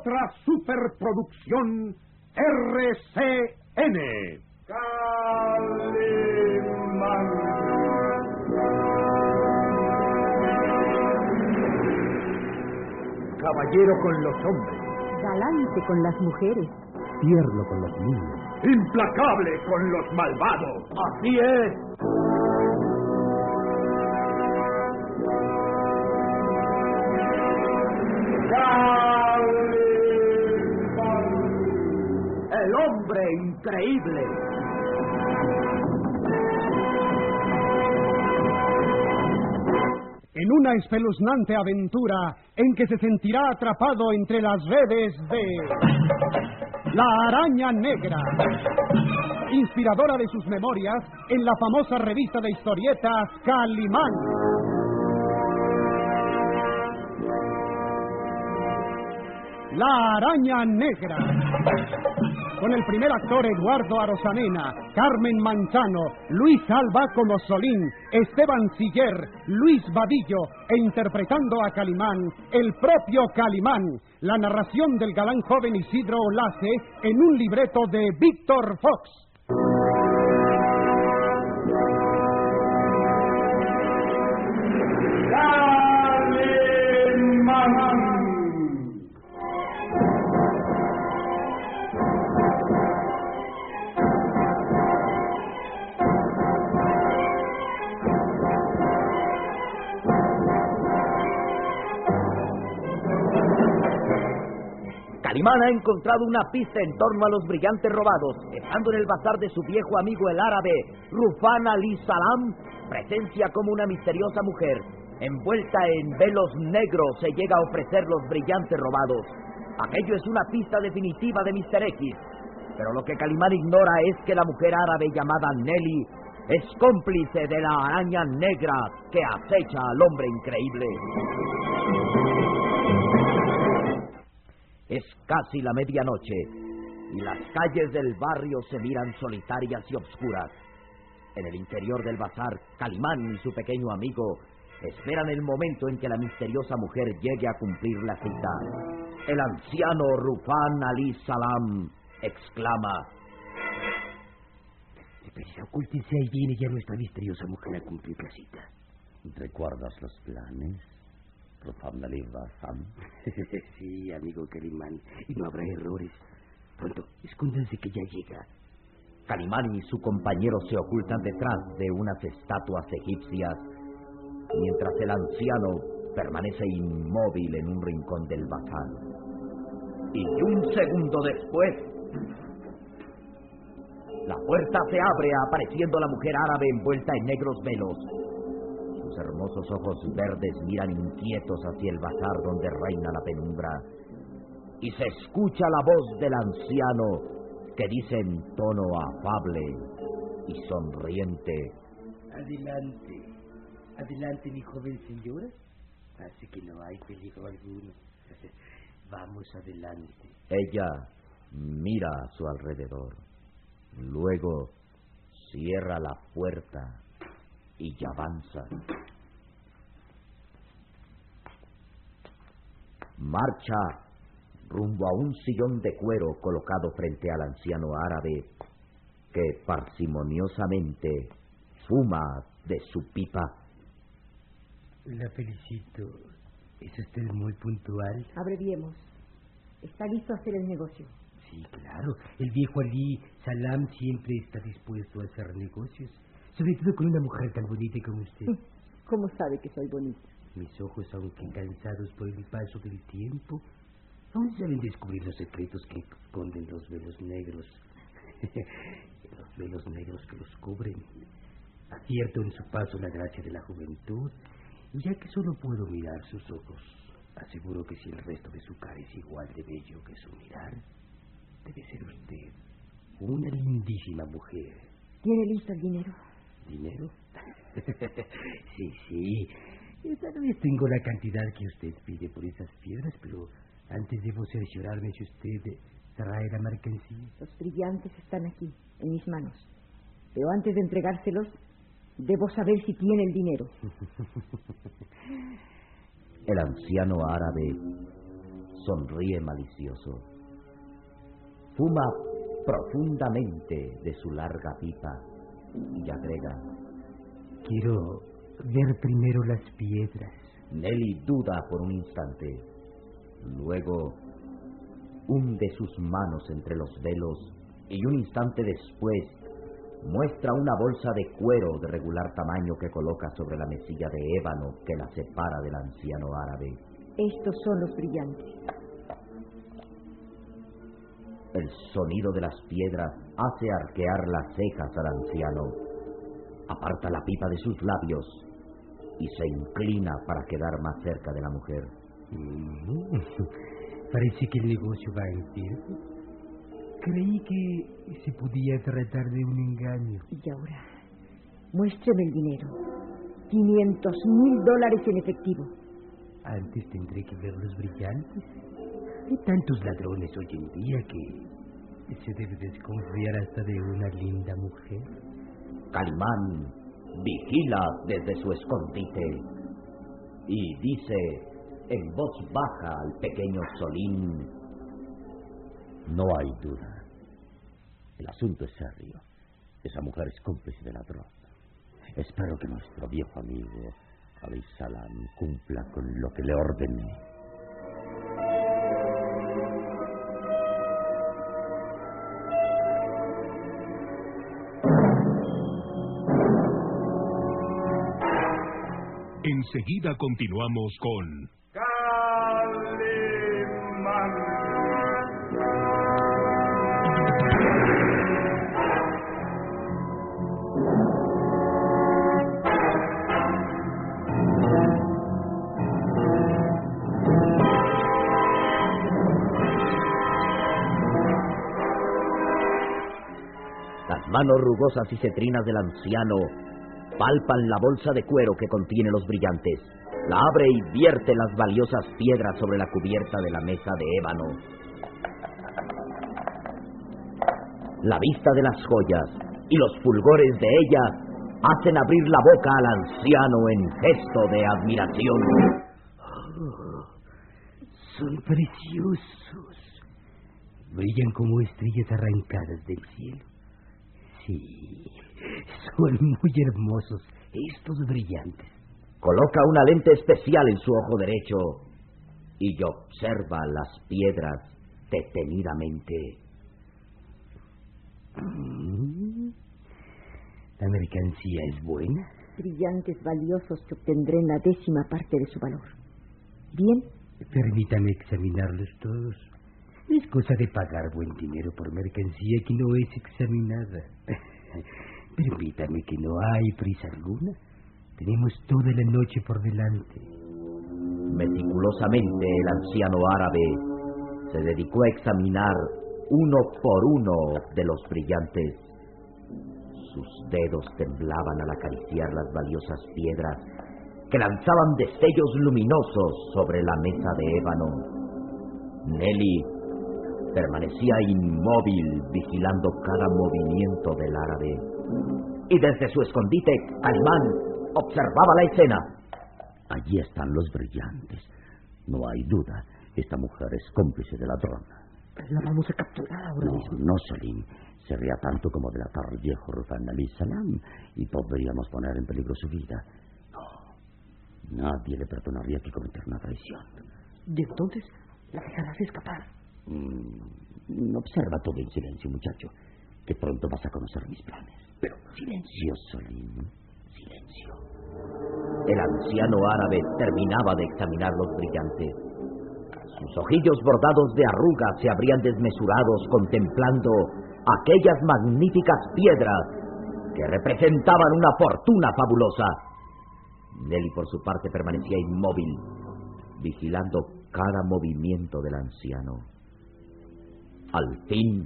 otra superproducción RCN. Calimán. Caballero con los hombres. Galante con las mujeres. Tierno con los niños. Implacable con los malvados. Así es. El hombre increíble. En una espeluznante aventura en que se sentirá atrapado entre las redes de la Araña Negra, inspiradora de sus memorias en la famosa revista de historietas Calimán. La Araña Negra, con el primer actor Eduardo Arosamena, Carmen Manzano, Luis Alba como Solín, Esteban Siller, Luis Vadillo, e interpretando a Calimán, el propio Calimán, la narración del galán joven Isidro Olace en un libreto de Víctor Fox. Calimán. Calimán ha encontrado una pista en torno a los brillantes robados. Estando en el bazar de su viejo amigo el árabe Rufán Ali Salam, presencia como una misteriosa mujer. Envuelta en velos negros se llega a ofrecer los brillantes robados. Aquello es una pista definitiva de Mr. X. Pero lo que Calimán ignora es que la mujer árabe llamada Nelly es cómplice de la araña negra que acecha al hombre increíble. Es casi la medianoche y las calles del barrio se miran solitarias y obscuras. En el interior del bazar, Calimán y su pequeño amigo esperan el momento en que la misteriosa mujer llegue a cumplir la cita. El anciano Rufán Ali Salam exclama: Deprisa, ocúltense, ahí viene ya nuestra misteriosa mujer a cumplir la cita. ¿Recuerdas los planes, Rufán Ali Salam? Sí, amigo Calimán, y no habrá errores. Pronto, escóndanse que ya llega. Calimán y su compañero se ocultan detrás de unas estatuas egipcias, mientras el anciano permanece inmóvil en un rincón del bazar. Y un segundo después, la puerta se abre apareciendo la mujer árabe envuelta en negros velos. Sus hermosos ojos verdes miran inquietos hacia el bazar donde reina la penumbra. Y se escucha la voz del anciano que dice en tono afable y sonriente: Adelante, adelante, mi joven señora. Así que no hay peligro alguno. Vamos adelante. Ella mira a su alrededor. Luego cierra la puerta y avanza. Marcha rumbo a un sillón de cuero colocado frente al anciano árabe, que parsimoniosamente fuma de su pipa. La felicito. Es usted muy puntual. Abreviemos. ¿Está listo a hacer el negocio? Sí, claro. El viejo Ali Salam siempre está dispuesto a hacer negocios. Sobre todo con una mujer tan bonita como usted. ¿Cómo sabe que soy bonita? Mis ojos, aunque cansados por el paso del tiempo, aún saben descubrir los secretos que esconden los velos negros. Los velos negros que los cubren. Acierto en su paso la gracia de la juventud, y ya que solo puedo mirar sus ojos, aseguro que si el resto de su cara es igual de bello que su mirar, debe ser usted una lindísima mujer. ¿Tiene listo el dinero? ¿Dinero? Sí. Tal vez tengo la cantidad que usted pide por esas piedras, pero antes debo cerciorarme si usted trae la mercancía. Los brillantes están aquí, en mis manos. Pero antes de entregárselos, debo saber si tiene el dinero. El anciano árabe sonríe malicioso. Fuma profundamente de su larga pipa y agrega: quiero ver primero las piedras. Nelly duda por un instante. Luego hunde sus manos entre los velos y un instante después muestra una bolsa de cuero de regular tamaño que coloca sobre la mesilla de ébano que la separa del anciano árabe. Estos son los brillantes. El sonido de las piedras hace arquear las cejas al anciano. Aparta la pipa de sus labios y se inclina para quedar más cerca de la mujer. Parece que el negocio va en cierto. Creí que se podía tratar de un engaño. Y ahora, muéstreme el dinero. $500,000 en efectivo. Antes tendré que ver los brillantes. Hay tantos ladrones hoy en día que se debe desconfiar hasta de una linda mujer. Calimán vigila desde su escondite y dice en voz baja al pequeño Solín: no hay duda. El asunto es serio. Esa mujer es cómplice del ladrón. Espero que nuestro viejo amigo Ali Salam cumpla con lo que le ordené. Enseguida continuamos con Calimán. Las manos rugosas y cetrinas del anciano palpan la bolsa de cuero que contiene los brillantes. La abre y vierte las valiosas piedras sobre la cubierta de la mesa de ébano. La vista de las joyas y los fulgores de ellas hacen abrir la boca al anciano en gesto de admiración. Oh, son preciosos. Brillan como estrellas arrancadas del cielo. Sí, son muy hermosos estos brillantes. Coloca una lente especial en su ojo derecho y observa las piedras detenidamente. ¿La mercancía es buena? Brillantes valiosos que obtendré en la 10ª parte de su valor. ¿Bien? Permítame examinarlos todos. Es cosa de pagar buen dinero por mercancía que no es examinada. Permítame, que no hay prisa alguna. Tenemos toda la noche por delante. Meticulosamente el anciano árabe se dedicó a examinar uno por uno de los brillantes. Sus dedos temblaban al acariciar las valiosas piedras que lanzaban destellos luminosos sobre la mesa de ébano. Nelly permanecía inmóvil vigilando cada movimiento del árabe. Y desde su escondite, Calimán observaba la escena. Allí están los brillantes. No hay duda, esta mujer es cómplice del ladrón. La vamos a capturar ahora mismo. No, Solín. Sería tanto como delatar al viejo Rufán Ali Salam y podríamos poner en peligro su vida. No, nadie le perdonaría que cometiera una traición. ¿Y entonces la dejarás escapar? Observa todo en silencio, muchacho, que pronto vas a conocer mis planes. Pero silencio, Solín, silencio. El anciano árabe terminaba de examinar los brillantes. Sus ojillos bordados de arrugas se abrían desmesurados contemplando aquellas magníficas piedras que representaban una fortuna fabulosa. Nelly, por su parte, permanecía inmóvil, vigilando cada movimiento del anciano. Al fin...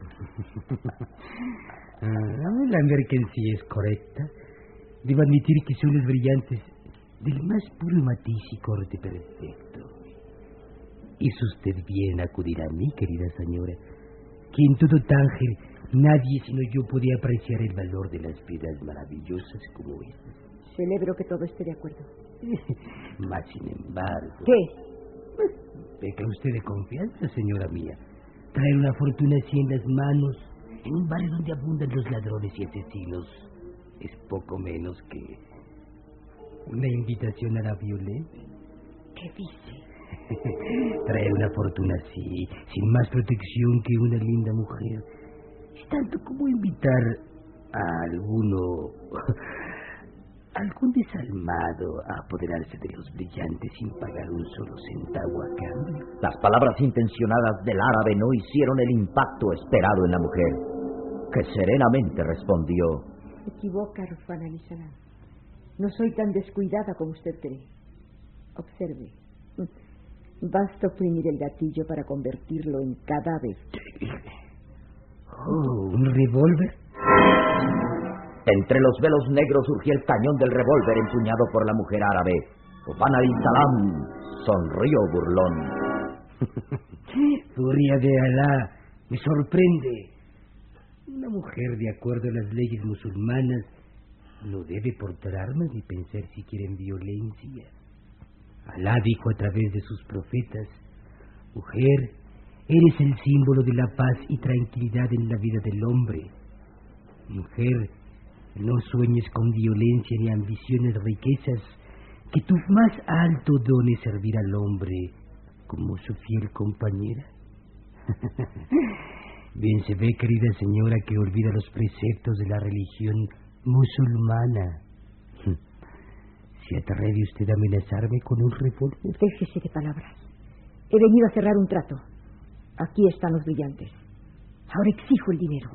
La mercancía es correcta. Debo admitir que son los brillantes del más puro matiz y corte perfecto. Hizo usted bien acudir a mí, querida señora, que en todo Tánger nadie sino yo podía apreciar el valor de las piedras maravillosas como estas. Celebro que todo esté de acuerdo. Mas, sin embargo... ¿Qué? Peca usted de confianza, señora mía. Traer una fortuna así en las manos, en un barrio donde abundan los ladrones y asesinos, es poco menos que una invitación a la violencia. ¿Qué dice? Traer una fortuna así, sin más protección que una linda mujer, es tanto como invitar a algún desalmado a apoderarse de los brillantes sin pagar un solo centavo a cambio. Las palabras intencionadas del árabe no hicieron el impacto esperado en la mujer, que serenamente respondió: Se equivoca, Rufán Ali Salam. No soy tan descuidada como usted cree. Observe. Basta oprimir el gatillo para convertirlo en cadáver. Oh, ¿un revólver? Entre los velos negros surgió el cañón del revólver empuñado por la mujer árabe. Rufán Ali Salam sonrió burlón. Furia de Alá, me sorprende. Una mujer, de acuerdo a las leyes musulmanas, no debe portar armas ni pensar siquiera en violencia. Alá dijo a través de sus profetas: mujer, eres el símbolo de la paz y tranquilidad en la vida del hombre. Mujer, no sueñes con violencia ni ambiciones riquezas, que tu más alto don es servir al hombre como su fiel compañera. Bien se ve, querida señora, que olvida los preceptos de la religión musulmana. ¿Se atreve usted a amenazarme con un revólver? Déjese de palabras. He venido a cerrar un trato. Aquí están los brillantes. Ahora exijo el dinero.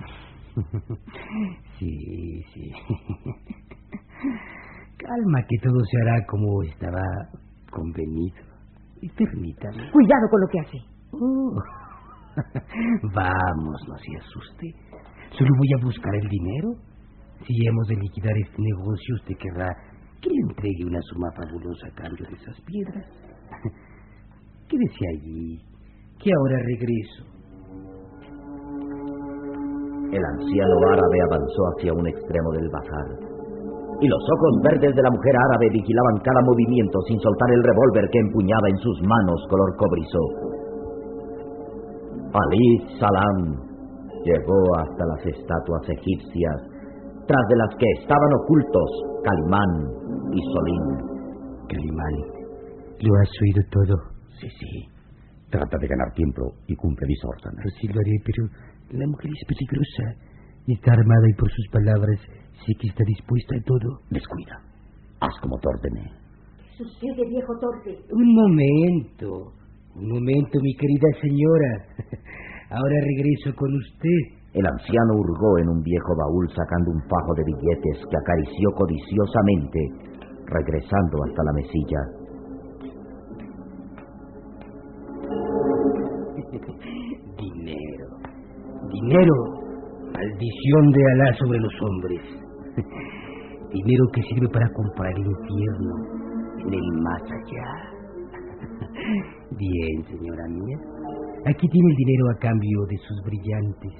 Sí. Calma, que todo se hará como estaba convenido. Y permítame. Cuidado con lo que hace. Vamos, no se asuste. Solo voy a buscar el dinero. Si hemos de liquidar este negocio, usted querrá que le entregue una suma fabulosa a cambio de esas piedras. Quédese allí, que ahora regreso. El anciano árabe avanzó hacia un extremo del bazar, y los ojos verdes de la mujer árabe vigilaban cada movimiento sin soltar el revólver que empuñaba en sus manos color cobrizo. Ali Salam llegó hasta las estatuas egipcias, tras de las que estaban ocultos Calimán y Solín. Calimán, ¿lo has oído todo? Sí. Trata de ganar tiempo y cumple mis órdenes. Pues sí lo haré, pero la mujer es peligrosa. Está armada y por sus palabras sé que está dispuesta a todo. Descuida. Haz como te ordené. ¿Qué sucede, viejo torpe? Un momento, mi querida señora. Ahora regreso con usted. El anciano hurgó en un viejo baúl sacando un fajo de billetes que acarició codiciosamente, regresando hasta la mesilla. Dinero, maldición de Alá sobre los hombres. Dinero que sirve para comprar el infierno en el más allá. Bien, señora mía. Aquí tiene el dinero a cambio de sus brillantes.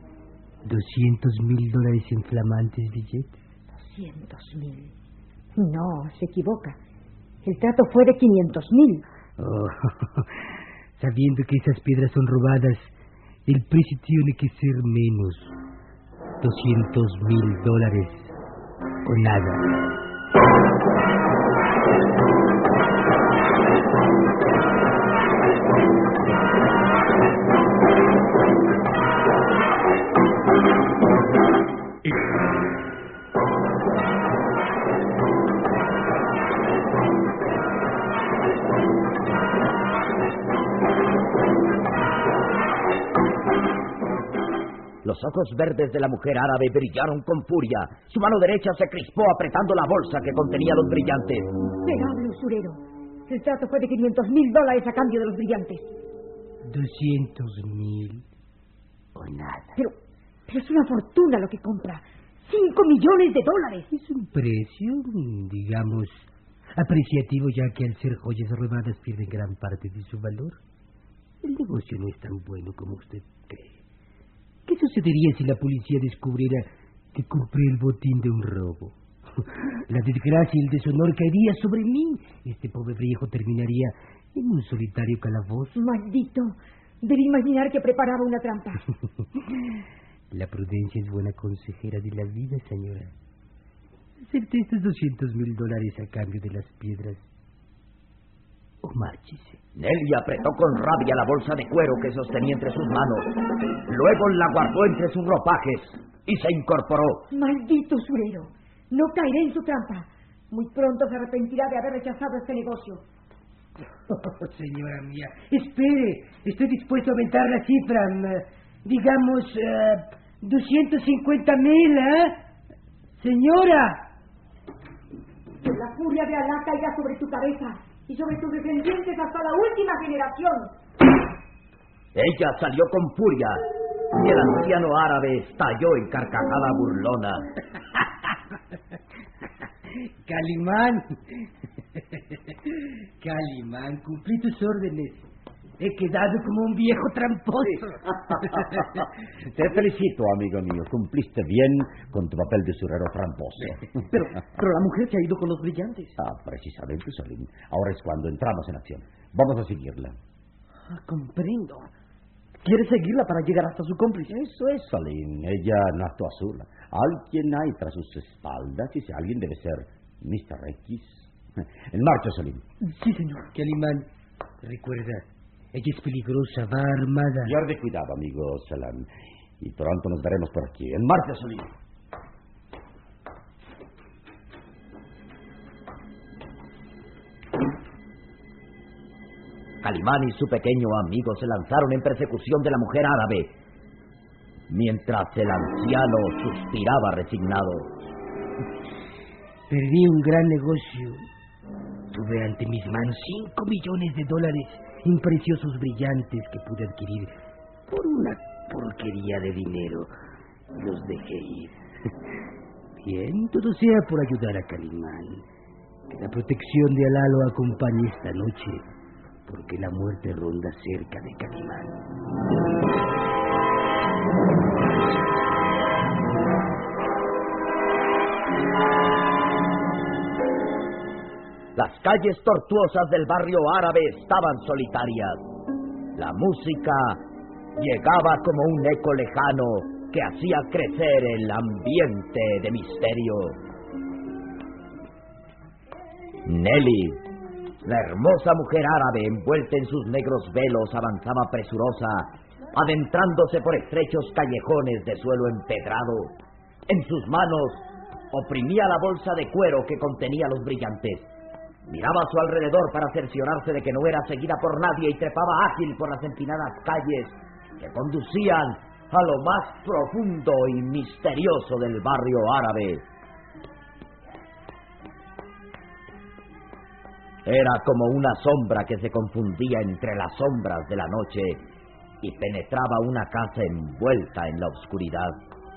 $200,000 en flamantes billetes. 200,000. No, se equivoca. El trato fue de 500,000. Oh, sabiendo que esas piedras son robadas, el precio tiene que ser menos. $200,000 o nada. Los ojos verdes de la mujer árabe brillaron con furia. Su mano derecha se crispó apretando la bolsa que contenía los brillantes. Pero, usurero, el trato fue de $500,000 a cambio de los brillantes. 200,000 o nada. Pero es una fortuna lo que compra. $5 millones. Es un precio, digamos, apreciativo, ya que al ser joyas robadas pierden gran parte de su valor. El negocio no es tan bueno como usted cree. ¿Qué sucedería si la policía descubriera que compré el botín de un robo? La desgracia y el deshonor caería sobre mí. Este pobre viejo terminaría en un solitario calabozo. Maldito. Debe imaginar que preparaba una trampa. La prudencia es buena consejera de la vida, señora. Acepte estos $200,000 a cambio de las piedras. O márchese. Nelly apretó con rabia la bolsa de cuero que sostenía entre sus manos. Luego la guardó entre sus ropajes y se incorporó. Maldito usurero. No caeré en su trampa. Muy pronto se arrepentirá de haber rechazado este negocio. Oh, señora mía, espere. Estoy dispuesto a aumentar la cifra. Digamos, 250,000, ¿eh? Señora. Que la furia de Alá caiga sobre tu cabeza y sobre tus descendientes hasta la última generación. Ella salió con furia y el anciano árabe estalló en carcajada burlona. Calimán. Calimán, cumplí tus órdenes. He quedado como un viejo tramposo. Te felicito, amigo mío. Cumpliste bien con tu papel de usurero tramposo. Pero la mujer se ha ido con los brillantes. Precisamente, Solín. Ahora es cuando entramos en acción. Vamos a seguirla. Comprendo. ¿Quiere seguirla para llegar hasta su cómplice? Eso es, Solín. Ella no actúa sola. Alguien hay tras sus espaldas y ese alguien debe ser Mr. X. En marcha, Solín. Sí, señor. Calimán, recuerda, ella es peligrosa, va armada. Pierde cuidado, amigo Salam. Y pronto nos veremos por aquí. En marcha, Solín. Calimán y su pequeño amigo se lanzaron en persecución de la mujer árabe, mientras el anciano suspiraba resignado. Perdí un gran negocio. Tuve ante mis manos $5 millones en preciosos brillantes que pude adquirir por una porquería de dinero. Los dejé ir. Bien, todo sea por ayudar a Calimán. Que la protección de Alá lo acompañe esta noche, porque la muerte ronda cerca de Calimán. Las calles tortuosas del barrio árabe estaban solitarias. La música llegaba como un eco lejano que hacía crecer el ambiente de misterio. Nelly, la hermosa mujer árabe envuelta en sus negros velos, avanzaba presurosa, adentrándose por estrechos callejones de suelo empedrado. En sus manos oprimía la bolsa de cuero que contenía los brillantes. Miraba a su alrededor para cerciorarse de que no era seguida por nadie y trepaba ágil por las empinadas calles que conducían a lo más profundo y misterioso del barrio árabe. Era como una sombra que se confundía entre las sombras de la noche y penetraba una casa envuelta en la oscuridad.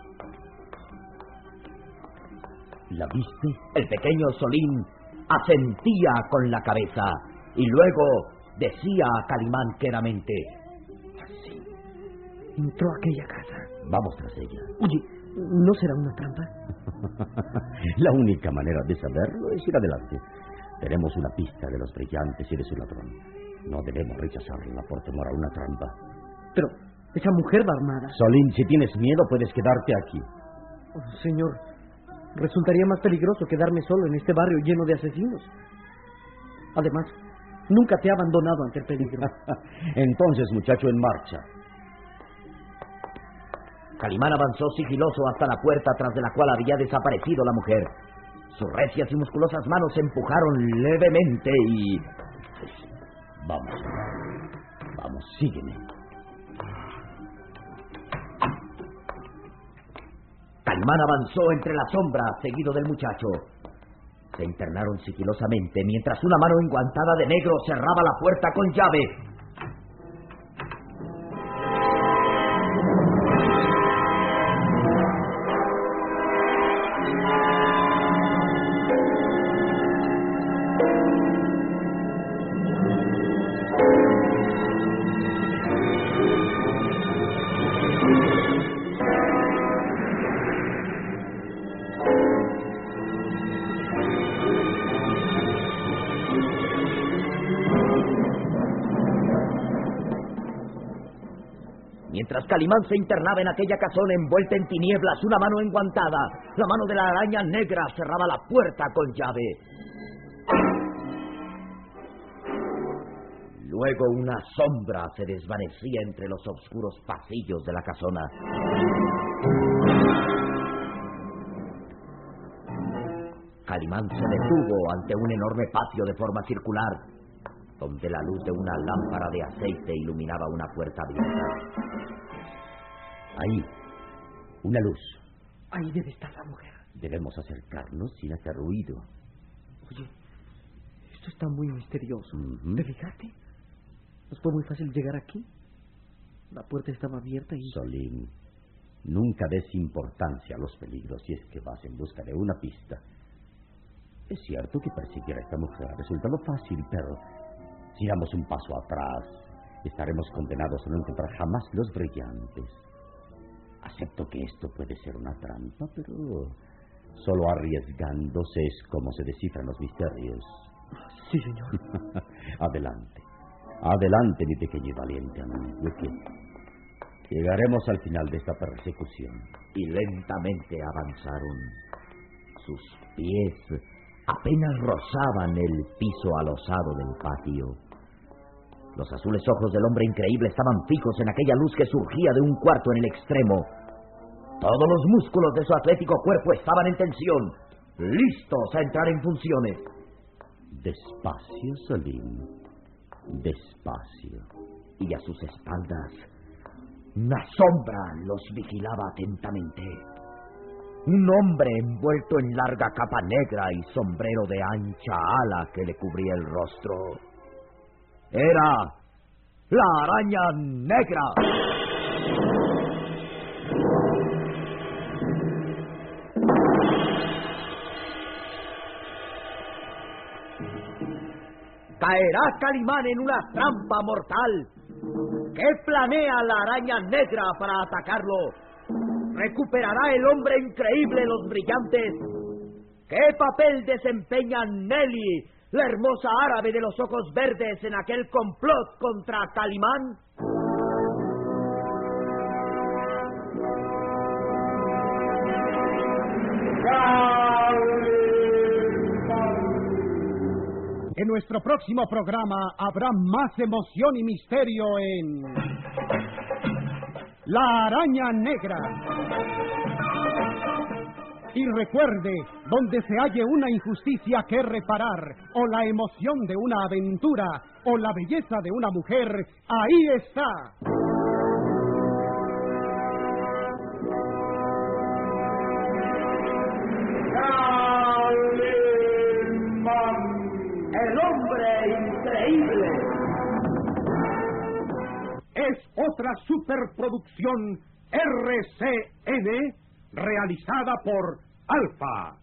¿La viste? El pequeño Solín asentía con la cabeza y luego decía a Calimán quedamente: Sí, entró a aquella casa. Vamos tras ella. Oye, ¿no será una trampa? La única manera de saberlo es ir adelante. Tenemos una pista de los brillantes y de su ladrón. No debemos rechazarla por temor a una trampa. Pero esa mujer va armada. Solín, si tienes miedo, puedes quedarte aquí. Oh, señor, resultaría más peligroso quedarme solo en este barrio lleno de asesinos. Además, nunca te he abandonado ante el peligro. Entonces, muchacho, en marcha. Calimán avanzó sigiloso hasta la puerta tras de la cual había desaparecido la mujer. Sus recias y musculosas manos se empujaron levemente y... Vamos, sígueme. Calimán avanzó entre las sombras, seguido del muchacho. Se internaron sigilosamente mientras una mano enguantada de negro cerraba la puerta con llave. Mientras Calimán se internaba en aquella casona envuelta en tinieblas, una mano enguantada, la mano de la araña negra, cerraba la puerta con llave. Luego una sombra se desvanecía entre los oscuros pasillos de la casona. Calimán se detuvo ante un enorme patio de forma circular, donde la luz de una lámpara de aceite iluminaba una puerta abierta. Ahí, una luz. Ahí debe estar la mujer. Debemos acercarnos sin hacer ruido. Oye, esto está muy misterioso. Uh-huh. ¿Te fijaste? ¿No fue muy fácil llegar aquí? La puerta estaba abierta y... Solín, nunca des importancia a los peligros si es que vas en busca de una pista. Es cierto que perseguir a esta mujer ha resultado fácil, pero si damos un paso atrás, estaremos condenados a no encontrar jamás los brillantes. Acepto que esto puede ser una trampa, pero solo arriesgándose es como se descifran los misterios. Sí, señor. Adelante. Adelante, mi pequeño y valiente amigo, que llegaremos al final de esta persecución. Y lentamente avanzaron. Sus pies apenas rozaban el piso alosado del patio. Los azules ojos del hombre increíble estaban fijos en aquella luz que surgía de un cuarto en el extremo. Todos los músculos de su atlético cuerpo estaban en tensión, listos a entrar en funciones. Despacio, Solín. Despacio. Y a sus espaldas, una sombra los vigilaba atentamente. Un hombre envuelto en larga capa negra y sombrero de ancha ala que le cubría el rostro. Era la araña negra. ¿Caerá Calimán en una trampa mortal? ¿Qué planea la araña negra para atacarlo? ¿Recuperará el hombre increíble los brillantes? ¿Qué papel desempeña Nelly, la hermosa árabe de los ojos verdes, en aquel complot contra Calimán? En nuestro próximo programa habrá más emoción y misterio en La Araña Negra. Y recuerde, donde se halle una injusticia que reparar, o la emoción de una aventura, o la belleza de una mujer, ahí está. ¡El hombre increíble! Es otra superproducción RCN realizada por Alfa.